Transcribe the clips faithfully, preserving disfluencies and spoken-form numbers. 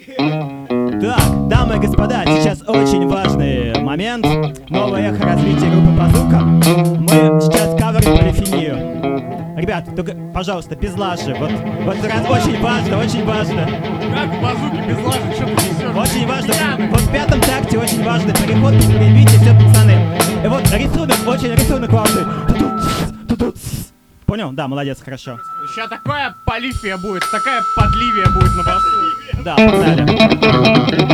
Так, дамы и господа, сейчас очень важный момент. Новое эхо развития группы Базука. Мы сейчас каверим полифинию. Ребят, только, пожалуйста, без лажи. Вот, вот раз очень важно, очень важно. Как Базуки без лажи, что ты несешь? Очень важно. Вот в пятом такте очень важный переход. Видите, все, пацаны. И вот рисунок, очень рисунок важный. Понял? Да, молодец, хорошо. Сейчас такая полифия будет, такая подливия будет на басу. Да, погнали.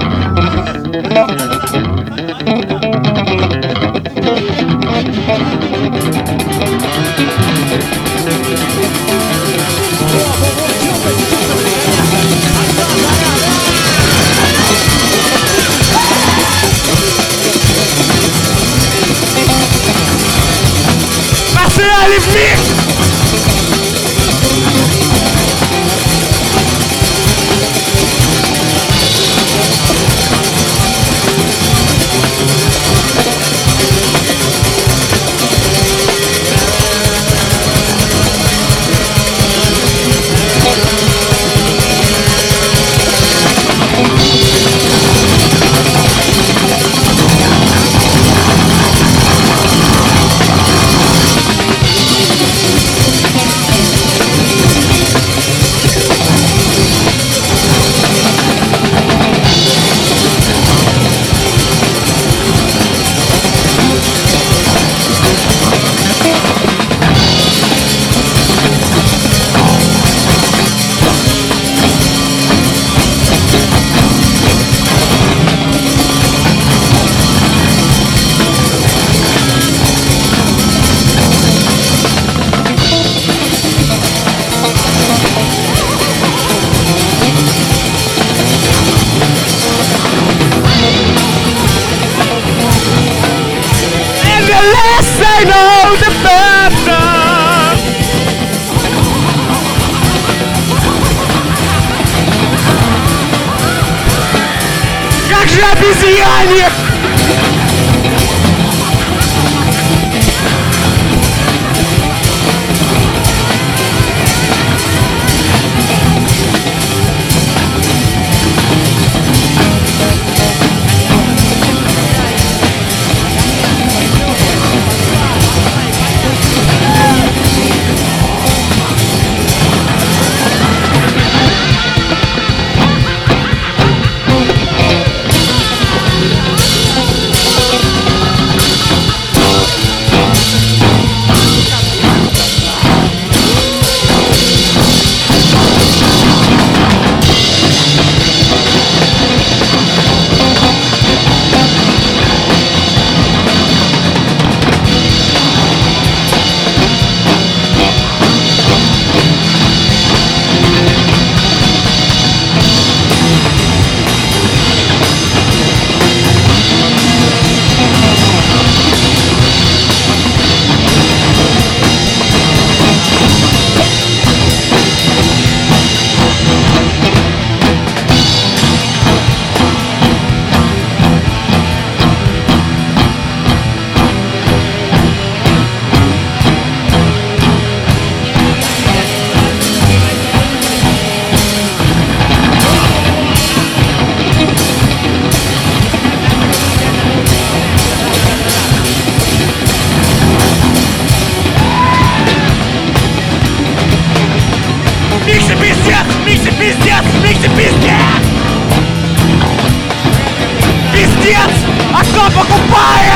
Посрали в микс! I know the better. Как же обезьяне! Пиздец! Микси пиздец! Пиздец! А кто покупает?